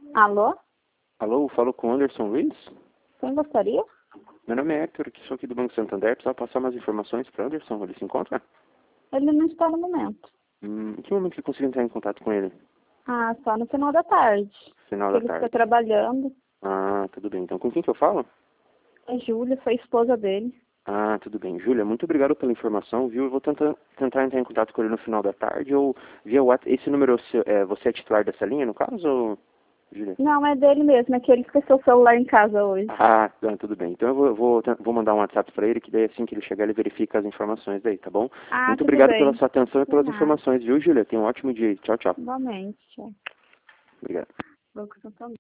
Alô? Alô, falo com o Anderson Luiz? Quem gostaria? Meu nome é Hector, que sou aqui do Banco Santander. Precisava passar mais informações para Anderson. Ele se encontra? Ele não está no momento. Em que momento que eu consigo entrar em contato com ele? Ah, só no final da tarde. Final da Ele fica tarde. trabalhando. Ah, tudo bem. Então, com quem que eu falo? A Júlia foi a esposa dele. Ah, tudo bem. Júlia, muito obrigado pela informação, viu? Eu vou tentar entrar em contato com ele no final da tarde ou via WhatsApp. Esse número, você é titular dessa linha, no caso, ou... Júlia? Não, é dele mesmo. É que ele esqueceu o celular em casa hoje. Ah, tudo bem. Então eu vou mandar um WhatsApp para ele, que daí assim que ele chegar ele verifica as informações daí, tá bom? Ah, Muito tudo obrigado pela bem. sua atenção e De pelas nada. informações, viu, Júlia? Tenha um ótimo dia. Tchau, tchau. Igualmente. Obrigado. Banco Santander.